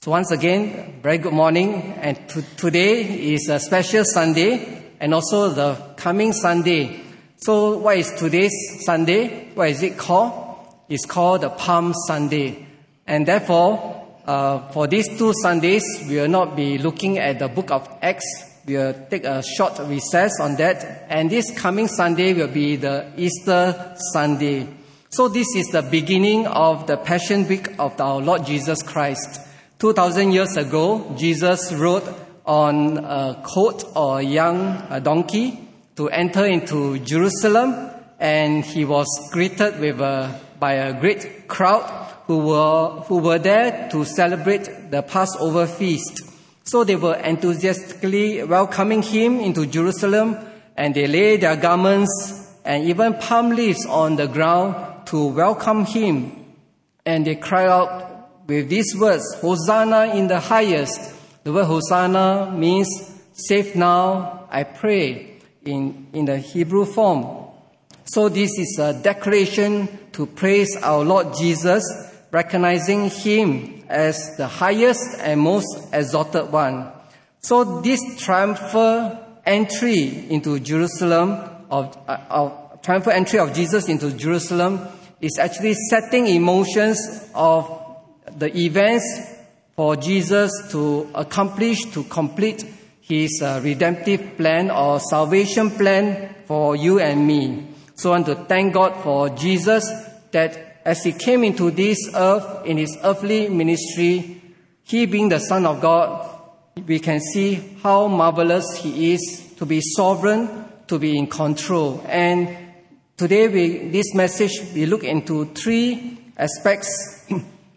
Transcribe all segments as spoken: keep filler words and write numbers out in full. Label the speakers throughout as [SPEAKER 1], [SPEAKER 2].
[SPEAKER 1] So once again, very good morning. And to, today is a special Sunday and also the coming Sunday. So what is today's Sunday? What is it called? It's called the Palm Sunday. And therefore, uh, for these two Sundays, we will not be looking at the book of Acts. We will take a short recess on that. And this coming Sunday will be the Easter Sunday. So this is the beginning of the Passion Week of our Lord Jesus Christ. Two thousand years ago, Jesus rode on a colt or a young a donkey to enter into Jerusalem, and he was greeted with a, by a great crowd who were who were there to celebrate the Passover feast. So they were enthusiastically welcoming him into Jerusalem, and they laid their garments and even palm leaves on the ground to welcome him. And they cried out with these words, Hosanna in the highest. The word Hosanna means save now, I pray, in, in the Hebrew form. So this is a declaration to praise our Lord Jesus, recognizing him as the highest and most exalted one. So this triumphal entry into Jerusalem, of, uh, of triumphal entry of Jesus into Jerusalem is actually setting emotions of the events for Jesus to accomplish, to complete his uh, redemptive plan or salvation plan for you and me. So I want to thank God for Jesus that as he came into this earth in his earthly ministry, he being the Son of God, we can see how marvelous he is to be sovereign, to be in control. And today we, this message, we look into three aspects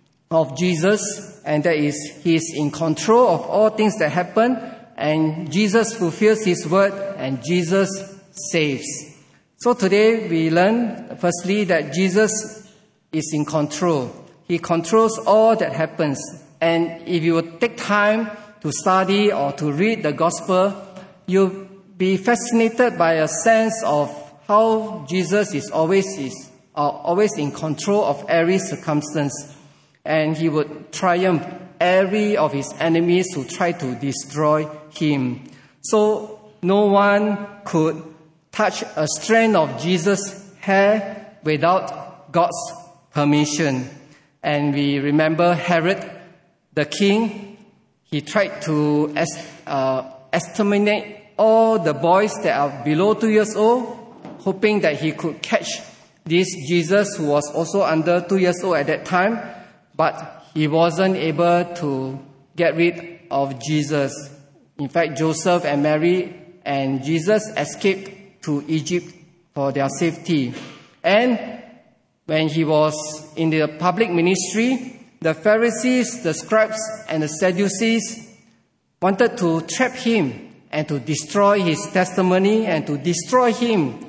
[SPEAKER 1] of Jesus, and that is he is in control of all things that happen, and Jesus fulfills his word, and Jesus saves. So today we learn firstly that Jesus is in control. He controls all that happens, and if you would take time to study or to read the gospel, you'll be fascinated by a sense of how Jesus is always is uh, always in control of every circumstance. And he would triumph every of his enemies who try to destroy him. So no one could touch a strand of Jesus' hair without God's permission. And we remember Herod, the king, he tried to uh, exterminate all the boys that are below two years old, hoping that he could catch this Jesus who was also under two years old at that time. But he wasn't able to get rid of Jesus. In fact, Joseph and Mary and Jesus escaped to Egypt for their safety. And when he was in the public ministry, the Pharisees, the scribes, and the Sadducees wanted to trap him and to destroy his testimony and to destroy him,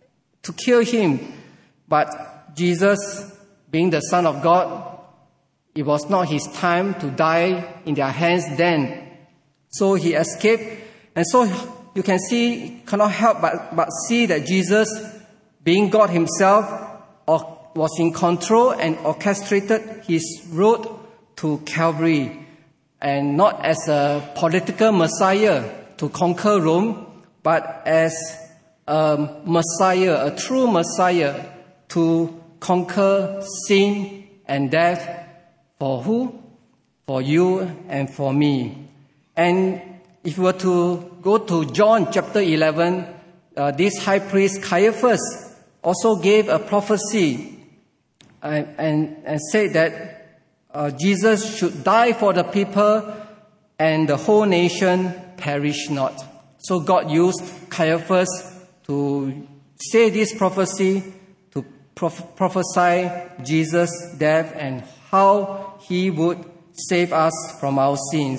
[SPEAKER 1] to kill him. But Jesus, being the Son of God, it was not his time to die in their hands then. So he escaped. And so you can see, cannot help but, but see that Jesus, being God himself, was in control and orchestrated his road to Calvary. And not as a political Messiah to conquer Rome, but as a Messiah, a true Messiah to conquer sin and death. For who? For you and for me. And if we were to go to John chapter eleven, uh, this high priest Caiaphas also gave a prophecy and, and, and said that uh, Jesus should die for the people and the whole nation perish not. So God used Caiaphas to say this prophecy, to prof- prophesy Jesus' death and how he would save us from our sins.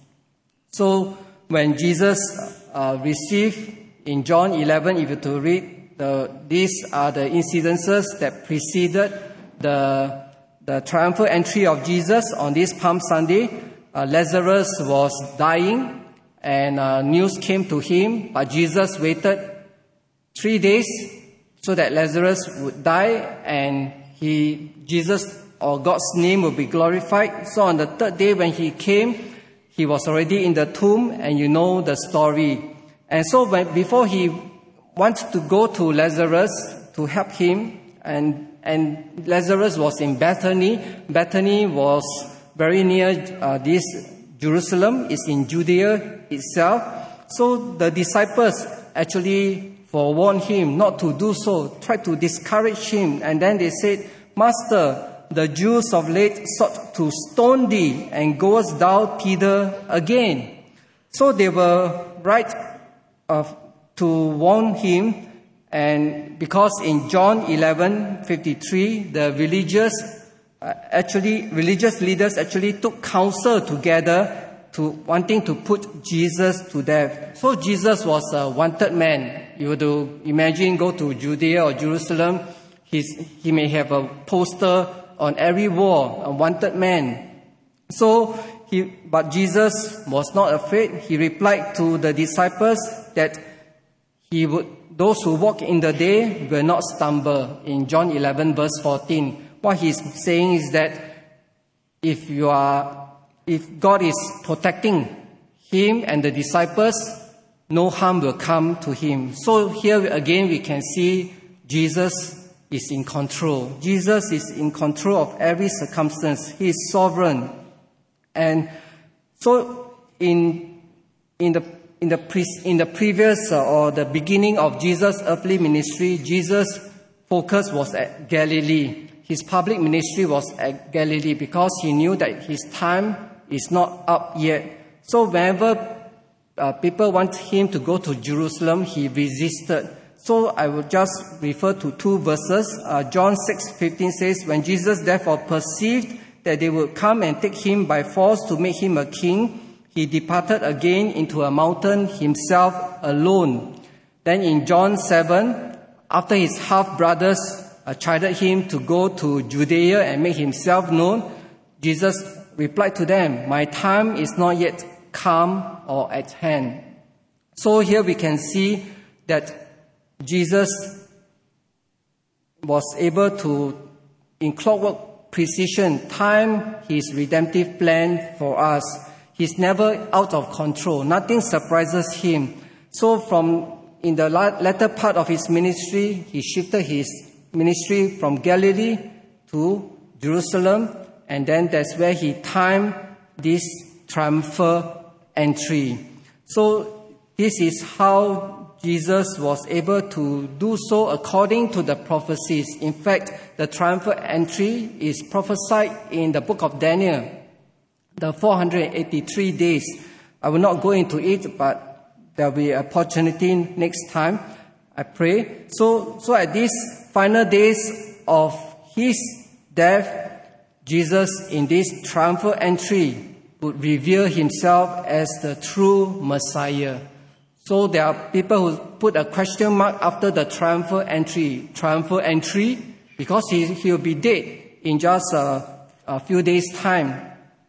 [SPEAKER 1] So when Jesus uh, received in John eleven, if you to read, the, these are the incidences that preceded the, the triumphal entry of Jesus on this Palm Sunday. Uh, Lazarus was dying, and uh, news came to him, but Jesus waited three days so that Lazarus would die, and he Jesus or God's name will be glorified. So on the third day when he came, he was already in the tomb, and you know the story. And so when, before he wanted to go to Lazarus to help him, and, and Lazarus was in Bethany. Bethany was very near uh, this Jerusalem. It's in Judea itself. So the disciples actually forewarned him not to do so, tried to discourage him. And then they said, Master, the Jews of late sought to stone thee, and goest thou thither again? So they were right uh, to warn him, and because in John eleven fifty-three, the religious, uh, actually, religious leaders actually took counsel together to wanting to put Jesus to death. So Jesus was a wanted man. You were to imagine, go to Judea or Jerusalem, he's, he may have a poster on every wall, a wanted man. So, he, but Jesus was not afraid. He replied to the disciples that he would, those who walk in the day will not stumble. In John eleven verse fourteen, what he's saying is that if you are, if God is protecting him and the disciples, no harm will come to him. So here again we can see Jesus is in control. Jesus is in control of every circumstance. He is sovereign. And so in in the in the pre, in the previous uh, or the beginning of Jesus' earthly ministry, Jesus' focus was at Galilee. His public ministry was at Galilee because he knew that his time is not up yet. So whenever uh, people want him to go to Jerusalem, he resisted. So I will just refer to two verses. Uh, John six fifteen says, when Jesus therefore perceived that they would come and take him by force to make him a king, he departed again into a mountain himself alone. Then in John seven, after his half-brothers uh, chided him to go to Judea and make himself known, Jesus replied to them, my time is not yet come or at hand. So here we can see that Jesus was able to, in clockwork precision, time his redemptive plan for us. He's never out of control. Nothing surprises him. So from in the latter part of his ministry, he shifted his ministry from Galilee to Jerusalem, and then that's where he timed this triumphal entry. So this is how Jesus was able to do so according to the prophecies. In fact, the triumphal entry is prophesied in the book of Daniel, the four hundred eighty-three days. I will not go into it, but there will be an opportunity next time, I pray. So, so at these final days of his death, Jesus in this triumphal entry would reveal himself as the true Messiah. So there are people who put a question mark after the triumphal entry. Triumphal entry, because he, he'll be dead in just a, a few days' time.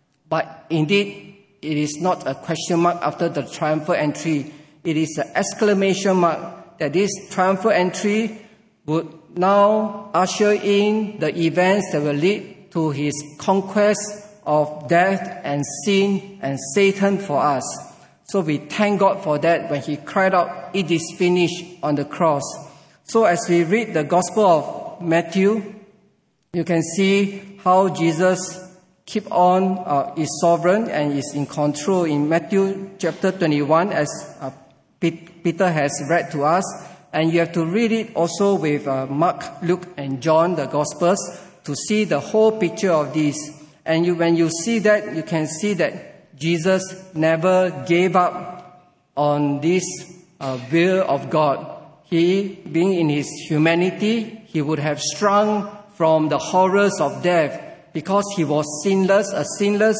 [SPEAKER 1] But indeed, it is not a question mark after the triumphal entry. It is an exclamation mark that this triumphal entry would now usher in the events that will lead to his conquest of death and sin and Satan for us. So we thank God for that when he cried out, it is finished on the cross. So as we read the Gospel of Matthew, you can see how Jesus keep on, uh, is sovereign and is in control. In Matthew chapter twenty-one, as uh, Peter has read to us, and you have to read it also with uh, Mark, Luke, and John, the Gospels, to see the whole picture of this. And you, when you see that, you can see that Jesus never gave up on this uh, will of God. He, being in his humanity, he would have shrunk from the horrors of death because he was sinless. A sinless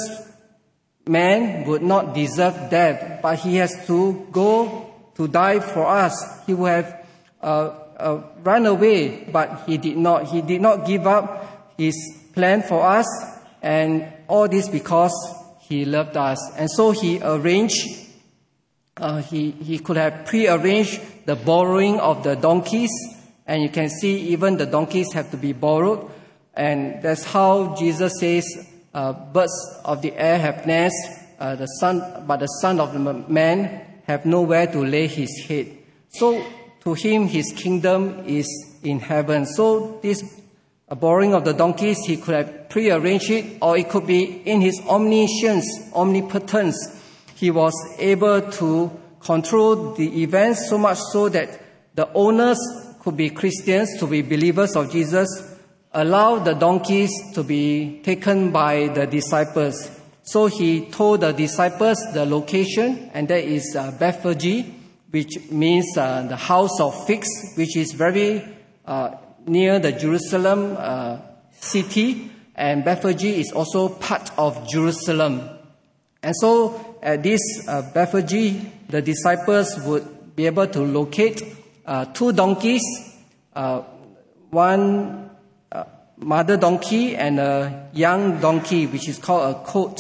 [SPEAKER 1] man would not deserve death, but he has to go to die for us. He would have uh, uh, run away, but he did not. He did not give up his plan for us, and all this because he loved us. And so he arranged, uh, he, he could have pre-arranged the borrowing of the donkeys, and you can see even the donkeys have to be borrowed. And that's how Jesus says, uh, birds of the air have nests, uh, the son, but the Son of Man have nowhere to lay his head. So to him, his kingdom is in heaven. So this uh, borrowing of the donkeys, he could have prearranged it, or it could be in his omniscience, omnipotence. He was able to control the events so much so that the owners could be Christians, to be believers of Jesus, allow the donkeys to be taken by the disciples. So he told the disciples the location, and that is uh, Bethphage, which means uh, the house of figs, which is very uh, near the Jerusalem uh, city, and Bethphage is also part of Jerusalem. And so at this uh, Bethphage, the disciples would be able to locate uh, two donkeys, uh, one uh, mother donkey and a young donkey, which is called a colt.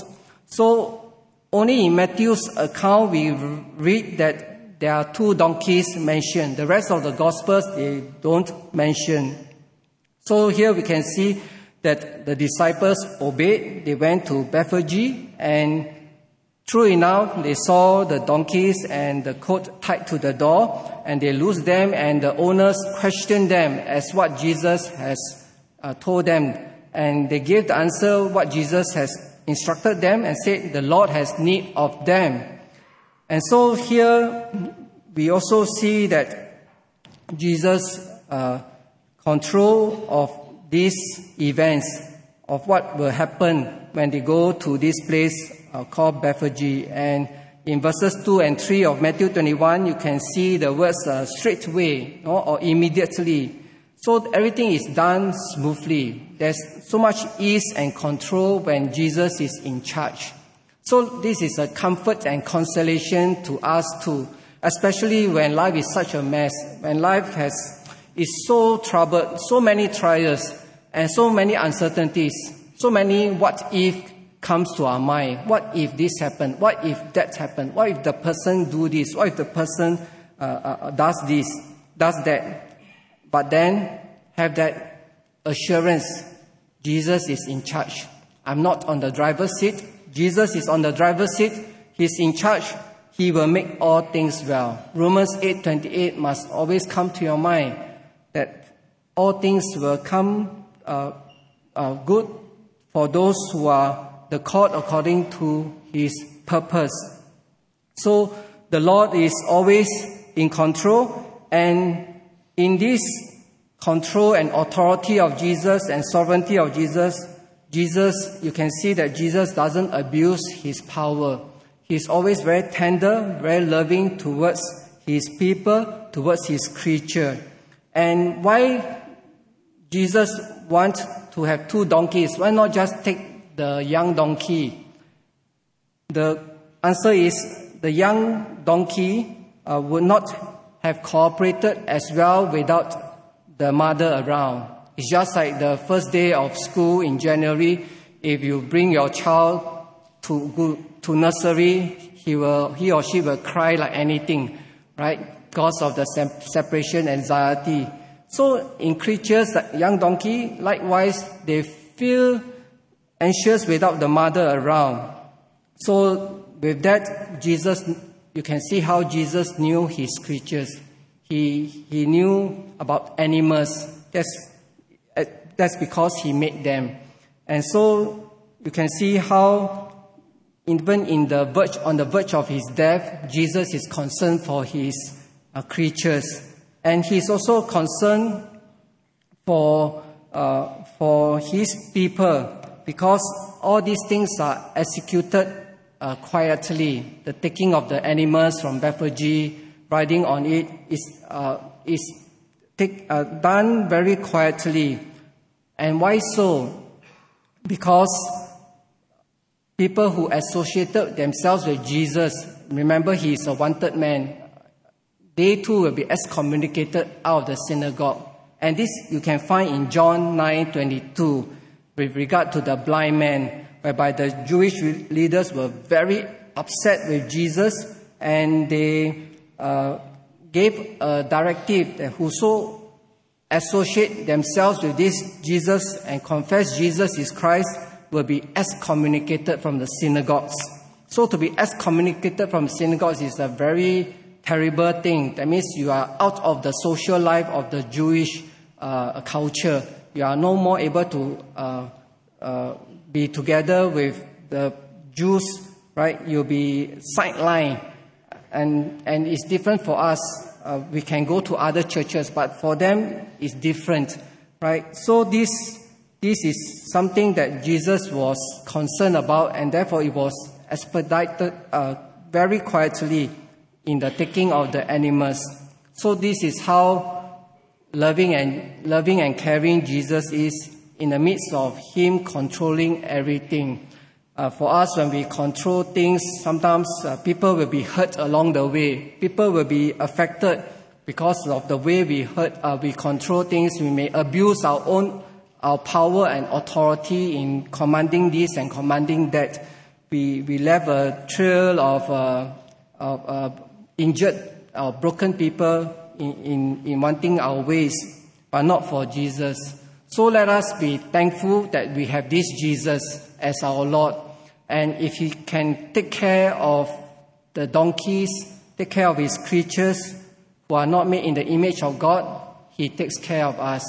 [SPEAKER 1] So only in Matthew's account we read that there are two donkeys mentioned. The rest of the Gospels, they don't mention. So here we can see that the disciples obeyed. They went to Bethphage, and true enough, they saw the donkeys and the colt tied to the door, and they loosed them, and the owners questioned them as what Jesus has uh, told them. And they gave the answer what Jesus has instructed them, and said the Lord has need of them. And so here we also see that Jesus' uh, control of these events, of what will happen when they go to this place uh, called Bethphage. And in verses two and three of Matthew twenty-one, you can see the words uh, straightway, no, or immediately. So everything is done smoothly. There's so much ease and control when Jesus is in charge. So this is a comfort and consolation to us too, especially when life is such a mess, when life has is so troubled, so many trials and so many uncertainties, so many what if comes to our mind. What if this happened? What if that happened? What if the person do this? What if the person uh, uh, does this, does that? But then have that assurance, Jesus is in charge. I'm not on the driver's seat. Jesus is on the driver's seat. He's in charge. He will make all things well. Romans eight twenty-eight must always come to your mind, that all things will come uh, uh, good for those who are the called according to his purpose. So the Lord is always in control, and in this control and authority of Jesus and sovereignty of Jesus, Jesus, you can see that Jesus doesn't abuse his power. He's always very tender, very loving towards his people, towards his creature. And why Jesus wants to have two donkeys? Why not just take the young donkey? The answer is the young donkey uh, would not have cooperated as well without the mother around. It's just like the first day of school in January. If you bring your child to go to nursery, he will, he or she will cry like anything, right? Because of the separation anxiety. So in creatures like young donkey, likewise, they feel anxious without the mother around. So with that, Jesus, you can see how Jesus knew his creatures. He he knew about animals. That's that's because he made them. And so you can see how even in the verge on the verge of his death, Jesus is concerned for his uh, creatures, and he's also concerned for uh, for his people, because all these things are executed uh, quietly. The taking of the animals from Bethphage, riding on it, is uh, is take, uh, done very quietly. And why so? Because people who associated themselves with Jesus, remember he is a wanted man, they too will be excommunicated out of the synagogue. And this you can find in John nine twenty-two with regard to the blind man, whereby the Jewish leaders were very upset with Jesus, and they uh, gave a directive that whoso associate themselves with this Jesus and confess Jesus is Christ will be excommunicated from the synagogues. So to be excommunicated from synagogues is a very terrible thing. That means you are out of the social life of the Jewish uh, culture. You are no more able to uh, uh, be together with the Jews, right? You'll be sidelined. And, and it's different for us. Uh, we can go to other churches, but for them, it's different, right? So this, this is something that Jesus was concerned about, and therefore it was expedited uh, very quietly in the taking of the animals. So this is how loving and loving and caring Jesus is in the midst of Him controlling everything. Uh, for us, when we control things, sometimes uh, people will be hurt along the way. People will be affected because of the way we hurt, uh, we control things. We may abuse our own our power and authority in commanding this and commanding that. We we left a trail of, uh, of uh, injured or broken people in, in, in wanting our ways, but not for Jesus. So let us be thankful that we have this Jesus as our Lord. And if He can take care of the donkeys, take care of His creatures who are not made in the image of God, He takes care of us.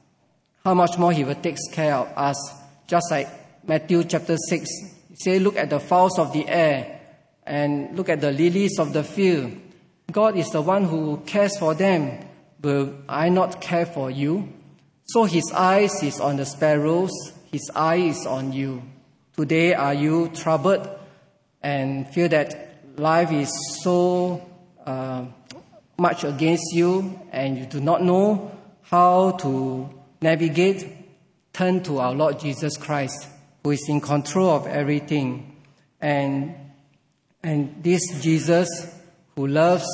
[SPEAKER 1] How much more He will take care of us? Just like Matthew chapter six, He says, look at the fowls of the air and look at the lilies of the field. God is the one who cares for them. Will I not care for you? So His eyes is on the sparrows. His eye is on you. Today, are you troubled and feel that life is so uh, much against you and you do not know how to navigate? Turn to our Lord Jesus Christ, who is in control of everything. And, and this Jesus who loves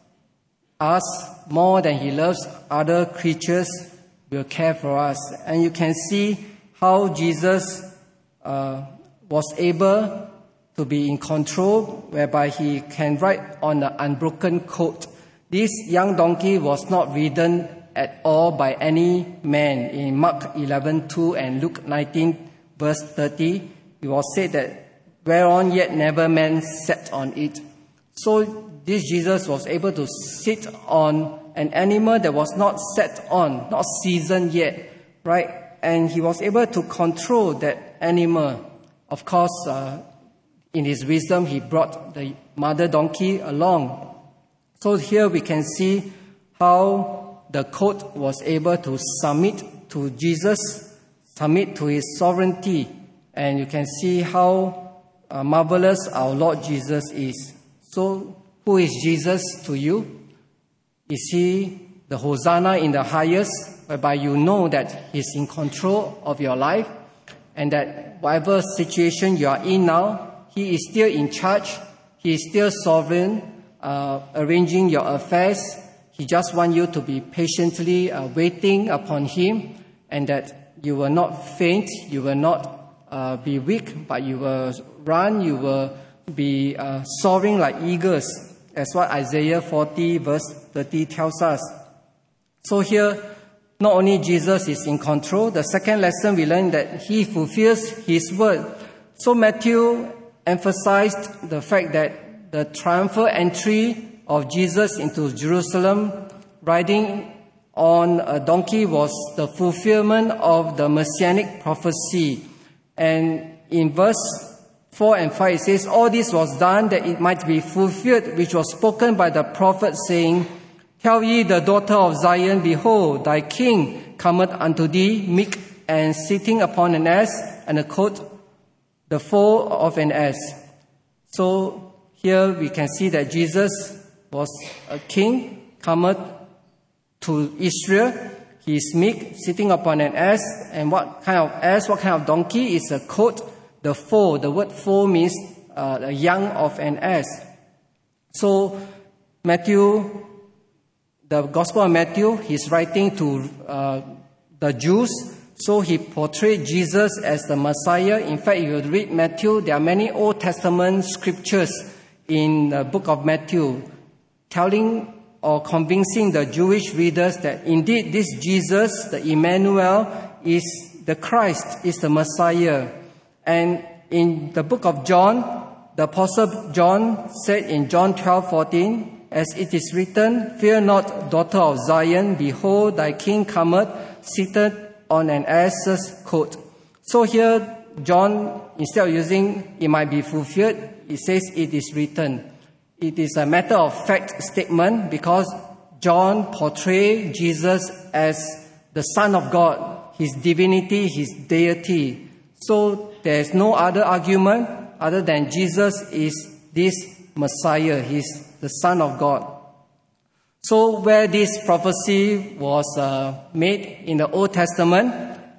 [SPEAKER 1] us more than He loves other creatures will care for us. And you can see how Jesus uh, was able to be in control, whereby He can ride on an unbroken colt. This young donkey was not ridden at all by any man. In Mark eleven two and Luke nineteen verse thirty, it was said that, whereon yet never man sat on it. So this Jesus was able to sit on an animal that was not sat on, not seasoned yet, right? And He was able to control that animal. Of course, uh, in His wisdom, He brought the mother donkey along. So here we can see how the colt was able to submit to Jesus, submit to His sovereignty. And you can see how uh, marvelous our Lord Jesus is. So who is Jesus to you? Is He the Hosanna in the highest, whereby you know that He's in control of your life and that whatever situation you are in now, He is still in charge, He is still sovereign, uh, arranging your affairs. He just wants you to be patiently uh, waiting upon Him, and that you will not faint, you will not uh, be weak, but you will run, you will be uh, soaring like eagles, as what Isaiah forty verse thirty tells us. So here, not only Jesus is in control, the second lesson we learn that He fulfills His word. So Matthew emphasized the fact that the triumphal entry of Jesus into Jerusalem, riding on a donkey, was the fulfillment of the messianic prophecy. And in verse four and five, it says, all this was done that it might be fulfilled, which was spoken by the prophet, saying, tell ye the daughter of Zion, behold, thy king cometh unto thee, meek and sitting upon an ass, and a colt, the foal of an ass. So here we can see that Jesus was a king, cometh to Israel. He is meek, sitting upon an ass. And what kind of ass, what kind of donkey? Is a colt, the foal. The word foal means uh, the young of an ass. So Matthew, the Gospel of Matthew, he's writing to uh, the Jews. So he portrayed Jesus as the Messiah. In fact, if you read Matthew, there are many Old Testament scriptures in the book of Matthew telling or convincing the Jewish readers that indeed this Jesus, the Emmanuel, is the Christ, is the Messiah. And in the book of John, the Apostle John said in John twelve fourteen, as it is written, "Fear not, daughter of Zion, behold, thy king cometh, seated on an ass's coat." So here, John, instead of using "it might be fulfilled," it says "it is written." It is a matter of fact statement because John portrays Jesus as the Son of God, his divinity, his deity. So there is no other argument other than Jesus is this Messiah, he's the Son of God. So where this prophecy was uh, made in the Old Testament,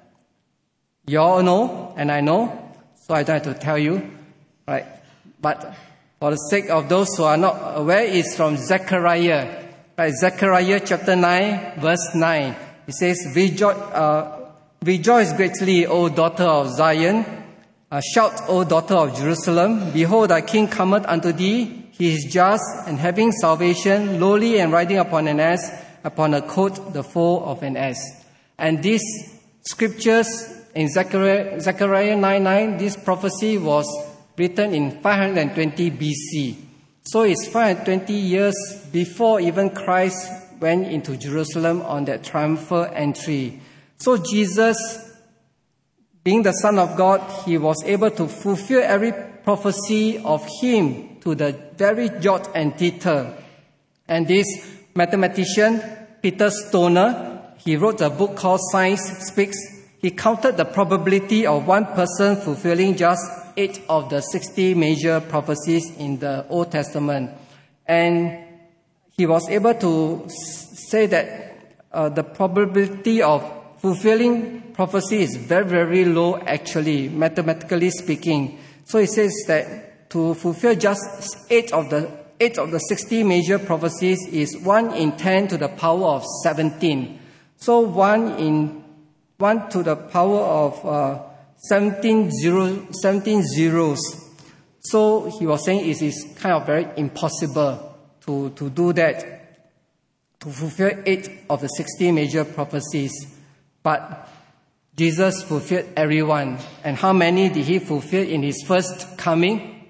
[SPEAKER 1] you all know, and I know, so I don't have to tell you, right? But for the sake of those who are not aware, it's from Zechariah, right? Zechariah chapter nine, verse nine. It says, Rejoice, uh, Rejoice greatly, O daughter of Zion. Uh, shout, O daughter of Jerusalem. Behold, thy king cometh unto thee. He is just and having salvation, lowly and riding upon an ass, upon a coat, the foal of an ass. And these scriptures in Zechariah, Zechariah nine nine, this prophecy was written in five hundred twenty B C. So it's five hundred twenty years before even Christ went into Jerusalem on that triumphal entry. So Jesus, being the Son of God, he was able to fulfill every prophecy of him to the very jot and tittle. And this mathematician, Peter Stoner, he wrote a book called Science Speaks. He counted the probability of one person fulfilling just eight of the sixty major prophecies in the Old Testament. And he was able to say that uh, the probability of fulfilling prophecy is very, very low actually, mathematically speaking. So he says that to fulfill just eight of the eight of the sixty major prophecies is one in ten to the power of seventeen. So one in one to the power of uh, seventeen, zero, seventeen zeros. So he was saying it is kind of very impossible to, to do that, to fulfill eight of the sixty major prophecies. But Jesus fulfilled everyone. And how many did he fulfill in his first coming?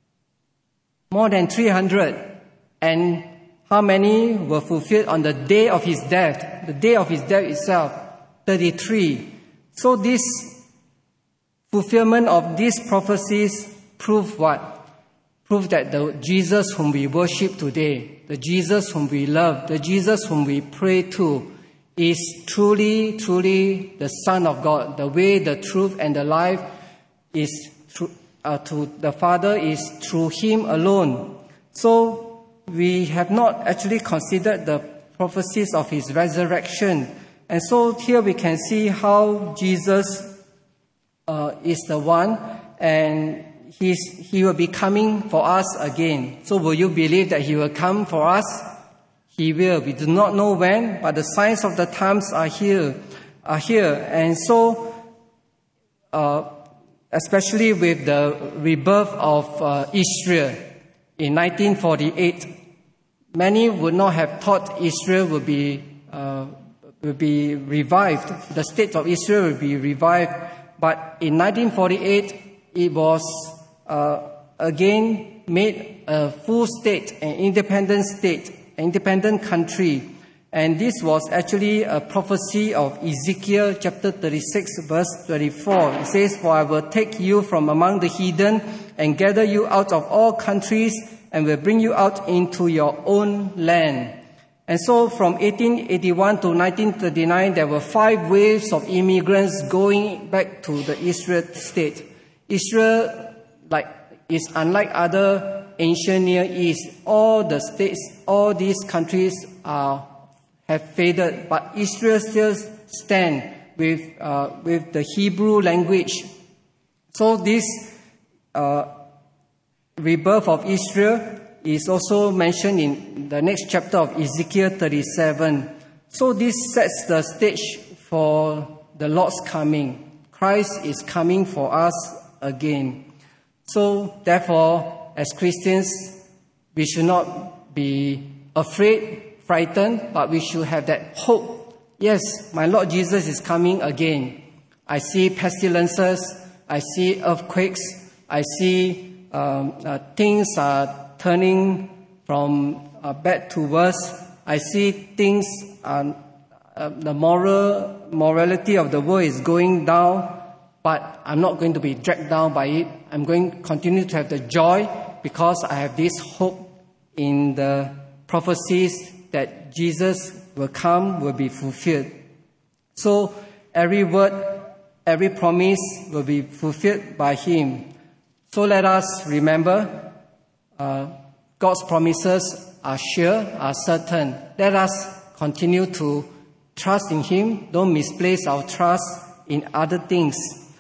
[SPEAKER 1] More than three hundred. And how many were fulfilled on the day of his death? The day of his death itself, thirty-three. So this fulfillment of these prophecies prove what? Prove that the Jesus whom we worship today, the Jesus whom we love, the Jesus whom we pray to, is truly, truly the Son of God. The way, the truth, and the life is through, uh, to the Father is through him alone. So we have not actually considered the prophecies of his resurrection. And so here we can see how Jesus uh, is the one, and he's, he will be coming for us again. So will you believe that he will come for us? He will. We do not know when, but the signs of the times are here, are here. And so, uh, especially with the rebirth of uh, Israel in nineteen forty-eight, many would not have thought Israel would be uh, will be revived. The state of Israel will be revived. But in nineteen forty-eight, it was uh, again made a full state, an independent state, an independent country. And this was actually a prophecy of Ezekiel chapter thirty-six, verse twenty-four. It says, "For I will take you from among the heathen and gather you out of all countries and will bring you out into your own land." And so from eighteen eighty-one to nineteen thirty-nine, there were five waves of immigrants going back to the Israel state. Israel, like, is unlike other ancient Near East. All the states, all these countries are have faded, but Israel still stand with uh, with the Hebrew language. So this uh, rebirth of Israel is also mentioned in the next chapter of Ezekiel thirty-seven. So this sets the stage for the Lord's coming. Christ is coming for us again. So therefore, as Christians, we should not be afraid frightened, but we should have that hope. Yes, my Lord Jesus is coming again. I see pestilences, I see earthquakes, I see um, uh, things are turning from uh, bad to worse. I see things, uh, uh, the moral morality of the world is going down, but I'm not going to be dragged down by it. I'm going to continue to have the joy because I have this hope in the prophecies that Jesus will come, will be fulfilled. So every word, every promise will be fulfilled by Him. So let us remember, uh, God's promises are sure, are certain. Let us continue to trust in Him. Don't misplace our trust in other things.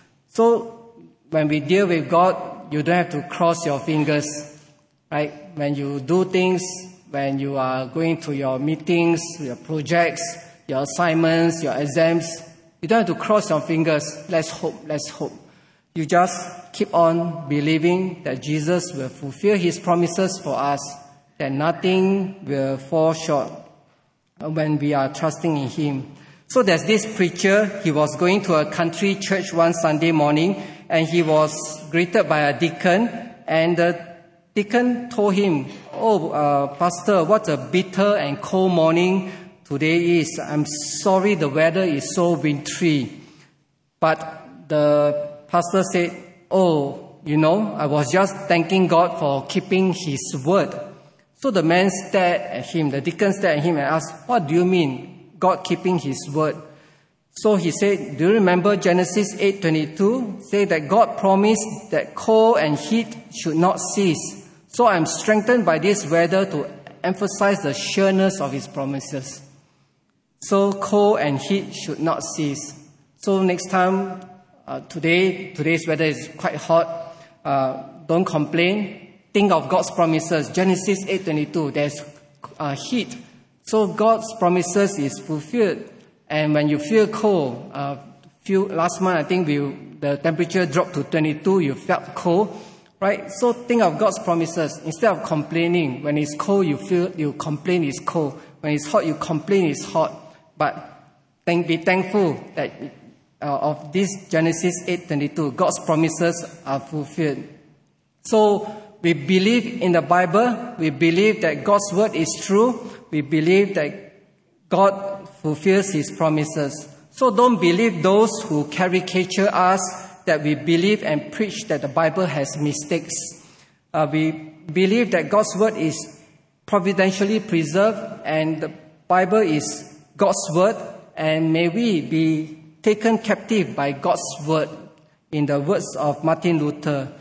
[SPEAKER 1] So when we deal with God, you don't have to cross your fingers, right? When you do things, when you are going to your meetings, your projects, your assignments, your exams, you don't have to cross your fingers. Let's hope, let's hope. You just keep on believing that Jesus will fulfill His promises for us, that nothing will fall short when we are trusting in Him. So there's this preacher, he was going to a country church one Sunday morning, and he was greeted by a deacon, and the deacon told him, "Oh, uh, Pastor, what a bitter and cold morning today is. I'm sorry the weather is so wintry." But the pastor said, "Oh, you know, I was just thanking God for keeping His word." So the man stared at him, the deacon stared at him and asked, "What do you mean, God keeping His word?" So he said, "Do you remember Genesis eight twenty-two? Say that God promised that cold and heat should not cease. So I'm strengthened by this weather to emphasize the sureness of His promises." So cold and heat should not cease. So next time, uh, today, today's weather is quite hot. Uh, don't complain. Think of God's promises. Genesis eight twenty-two, there's uh, heat. So God's promises is fulfilled. And when you feel cold, uh, few, last month I think we, the temperature dropped to twenty-two, you felt cold, right? So think of God's promises. Instead of complaining, when it's cold, you feel, you complain it's cold. When it's hot, you complain it's hot. But thank, be thankful that uh, of this Genesis eight twenty-two, God's promises are fulfilled. So we believe in the Bible. We believe that God's word is true. We believe that God fulfills His promises. So don't believe those who caricature us, that we believe and preach that the Bible has mistakes. Uh, we believe that God's word is providentially preserved and the Bible is God's word, and may we be taken captive by God's word, in the words of Martin Luther.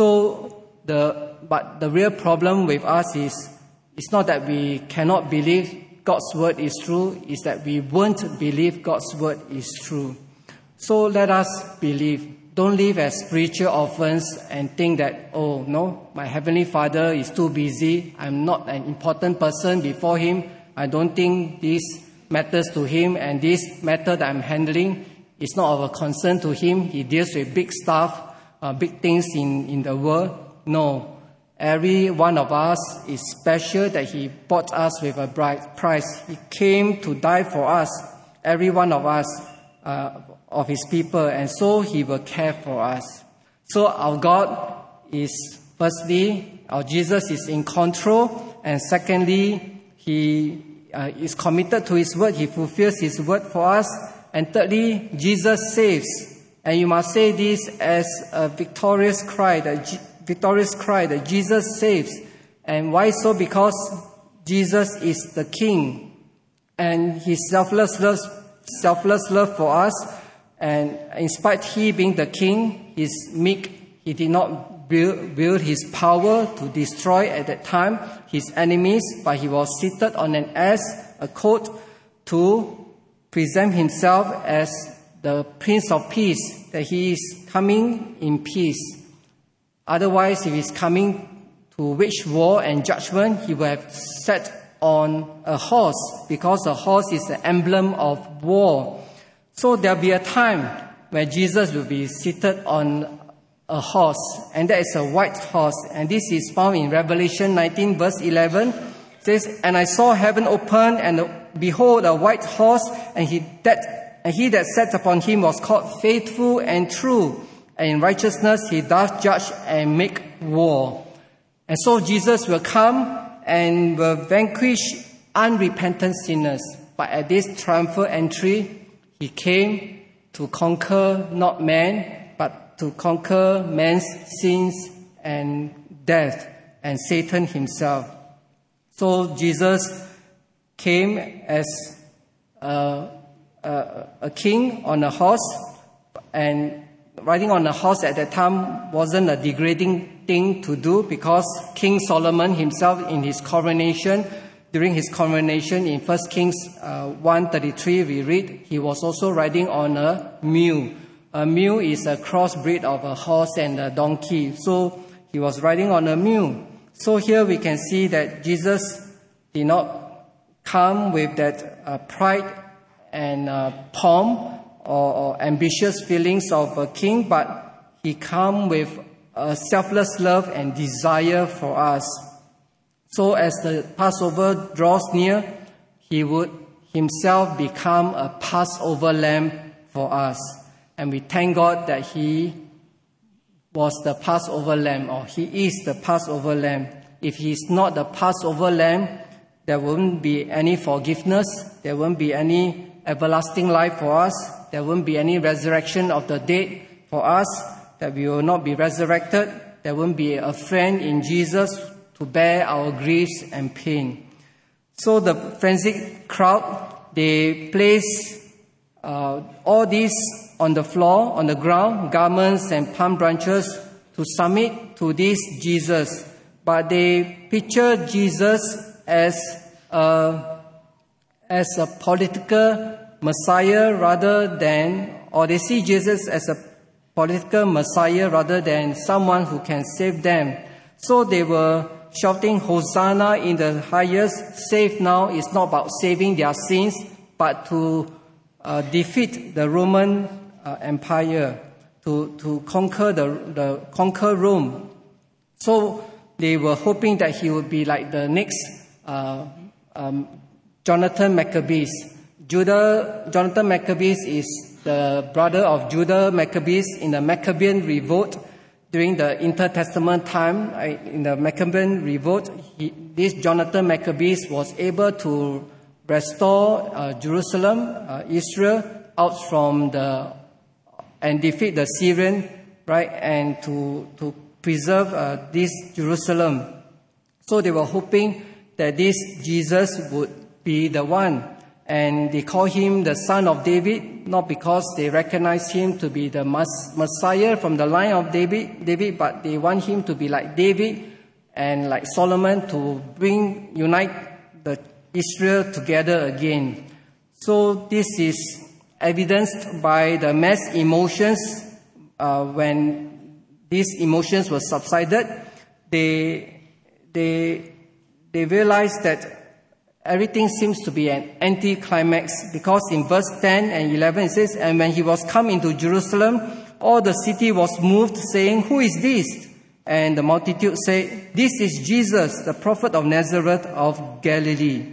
[SPEAKER 1] So the but the real problem with us is it's not that we cannot believe God's word is true, is that we won't believe God's word is true. So let us believe. Don't live as spiritual orphans and think that, oh no, my Heavenly Father is too busy. I'm not an important person before Him. I don't think this matters to Him, and this matter that I'm handling is not of a concern to Him. He deals with big stuff, uh, big things in, in the world. No. Every one of us is special, that He bought us with a bright price. He came to die for us, every one of us, uh, of His people, and so He will care for us. So our God is, firstly, our Jesus is in control, and secondly, He uh, is committed to His word. He fulfills His word for us. And thirdly, Jesus saves. And you must say this as a victorious cry, that G- victorious cry that Jesus saves. And why so? Because Jesus is the King, and His selfless love, selfless love for us. And in spite He being the King, He's meek. He did not build, build His power to destroy at that time His enemies, but He was seated on an ass, a coat, to present Himself as the Prince of Peace, that He is coming in peace. Otherwise, if He's coming to wage war and judgment, He will have sat on a horse, because a horse is the emblem of war. So there'll be a time where Jesus will be seated on a horse, and that is a white horse. And this is found in Revelation nineteen verse eleven. It says, and I saw heaven open, and behold, a white horse, and he that and he that sat upon him was called Faithful and True, and in righteousness he doth judge and make war. And so Jesus will come and will vanquish unrepentant sinners. But at this triumphal entry, he came to conquer not man, but to conquer man's sins and death and Satan himself. So Jesus came as a, a, a king on a horse, and riding on a horse at that time wasn't a degrading thing to do, because King Solomon himself, in his coronation, during his coronation in First Kings uh, one thirty-three, we read, he was also riding on a mule. A mule is a crossbreed of a horse and a donkey. So he was riding on a mule. So here we can see that Jesus did not come with that uh, pride and uh, pomp or, or ambitious feelings of a king, but he came with a selfless love and desire for us. So as the Passover draws near, he would himself become a Passover lamb for us. And we thank God that he was the Passover lamb, or he is the Passover lamb. If he is not the Passover lamb, there won't be any forgiveness, there won't be any everlasting life for us, there won't be any resurrection of the dead for us, that we will not be resurrected, there won't be a friend in Jesus to bear our griefs and pain. So the frenzied crowd, they place uh, all these on the floor, on the ground, garments and palm branches, to submit to this Jesus. But they picture Jesus as a, as a political Messiah rather than, or they see Jesus as a political Messiah rather than someone who can save them. So they were shouting, Hosanna in the highest. Save now is not about saving their sins, but to uh, defeat the Roman uh, Empire, to, to conquer the, the conquer Rome. So they were hoping that he would be like the next uh, um, Jonathan Maccabees. Judah, Jonathan Maccabees is the brother of Judah Maccabees in the Maccabean revolt. During the Intertestament time, in the Maccabean revolt, he, this Jonathan Maccabees was able to restore uh, Jerusalem, uh, Israel, out from the, and defeat the Syrian, right, and to, to preserve uh, this Jerusalem. So they were hoping that this Jesus would be the one. And they call him the son of David, not because they recognize him to be the Messiah from the line of David, David, but they want him to be like David and like Solomon, to bring, unite the Israel together again. So this is evidenced by the mass emotions. Uh, when these emotions were subsided, they, they, they realized that everything seems to be an anti-climax, because in verse ten and eleven it says, and when he was come into Jerusalem, all the city was moved, saying, who is this? And the multitude said, this is Jesus, the prophet of Nazareth of Galilee.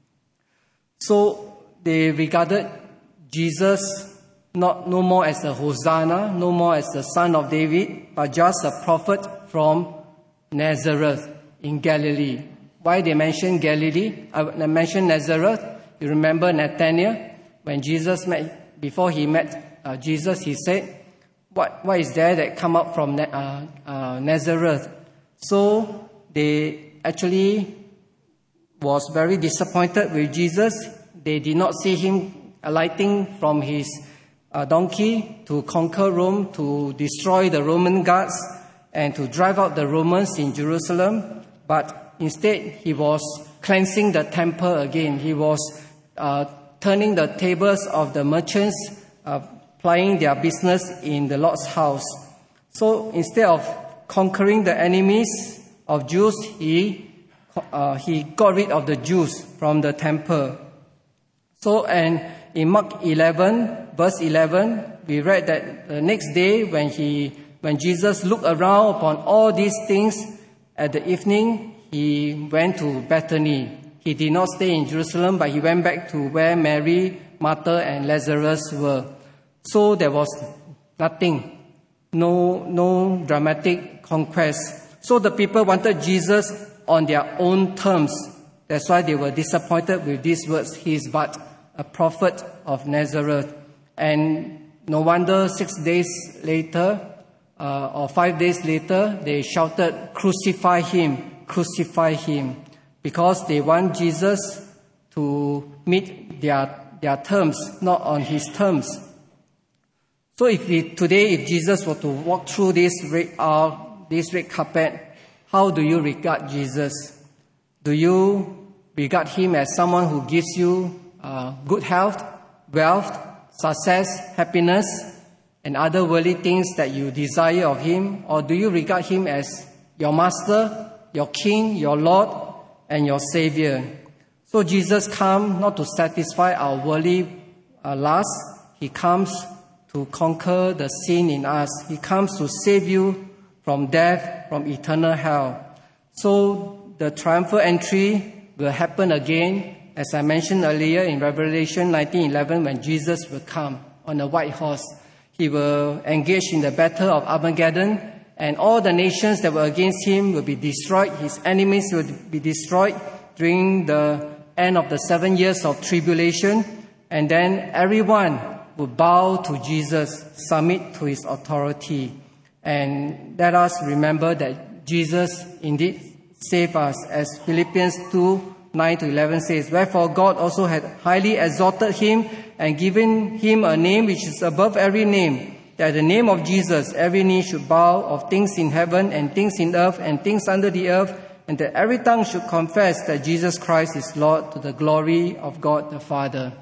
[SPEAKER 1] So they regarded Jesus not no more as a Hosanna, no more as the son of David, but just a prophet from Nazareth in Galilee. Why they mention Galilee? I mentioned Nazareth. You remember Nathanael? When Jesus met, before he met uh, Jesus, he said, what, what is there that come up from uh, uh, Nazareth? So they actually was very disappointed with Jesus. They did not see him alighting from his uh, donkey to conquer Rome, to destroy the Roman guards, and to drive out the Romans in Jerusalem. But instead, he was cleansing the temple again. He was uh, turning the tables of the merchants, uh, plying their business in the Lord's house. So instead of conquering the enemies of Jews, he uh, he got rid of the Jews from the temple. So, and in Mark eleven, verse eleven, we read that the next day when he, when Jesus looked around upon all these things at the evening, he went to Bethany. He did not stay in Jerusalem, but he went back to where Mary, Martha, and Lazarus were. So there was nothing, no, no dramatic conquest. So the people wanted Jesus on their own terms. That's why they were disappointed with these words. He is but a prophet of Nazareth. And no wonder six days later, uh, or five days later, they shouted, "Crucify him, crucify him," because they want Jesus to meet their, their terms, not on his terms. So if we, today, if Jesus were to walk through this red, uh, this red carpet, how do you regard Jesus? Do you regard him as someone who gives you uh, good health, wealth, success, happiness, and other worldly things that you desire of him? Or do you regard him as your master, your king, your Lord, and your Savior? So Jesus comes not to satisfy our worldly uh, lust. He comes to conquer the sin in us. He comes to save you from death, from eternal hell. So the triumphal entry will happen again, as I mentioned earlier in Revelation nineteen eleven, when Jesus will come on a white horse. He will engage in the battle of Armageddon, and all the nations that were against him will be destroyed. His enemies will be destroyed during the end of the seven years of tribulation, and then everyone will bow to Jesus, submit to his authority. And let us remember that Jesus indeed saved us, as Philippians two, nine to eleven says, "Wherefore God also had highly exalted him and given him a name which is above every name, that at the name of Jesus every knee should bow, of things in heaven and things in earth and things under the earth, and that every tongue should confess that Jesus Christ is Lord, to the glory of God the Father."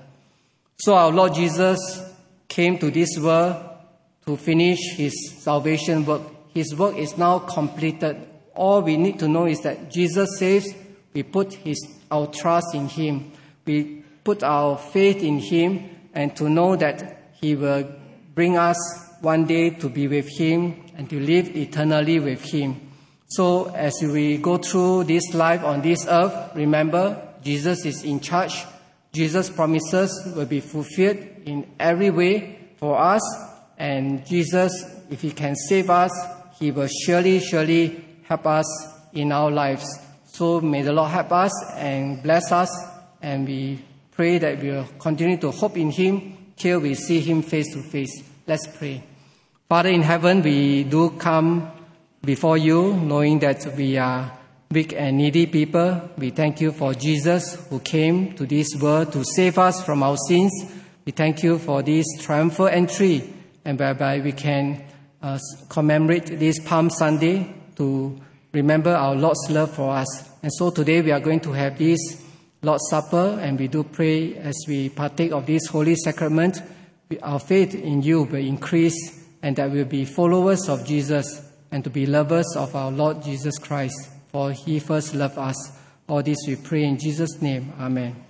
[SPEAKER 1] So our Lord Jesus came to this world to finish his salvation work. His work is now completed. All we need to know is that Jesus saves. We put his, our trust in him. We put our faith in him, and to know that he will bring us one day to be with him and to live eternally with him. So as we go through this life on this earth, remember, Jesus is in charge. Jesus' promises will be fulfilled in every way for us. And Jesus, if he can save us, he will surely, surely help us in our lives. So may the Lord help us and bless us. And we pray that we will continue to hope in him till we see him face to face. Let's pray. Father in heaven, we do come before you knowing that we are weak and needy people. We thank you for Jesus who came to this world to save us from our sins. We thank you for this triumphal entry, and whereby we can uh, commemorate this Palm Sunday to remember our Lord's love for us. And so today we are going to have this Lord's Supper, and we do pray as we partake of this holy sacrament, our faith in you will increase, and that we will be followers of Jesus and to be lovers of our Lord Jesus Christ, for he first loved us. All this we pray in Jesus' name. Amen.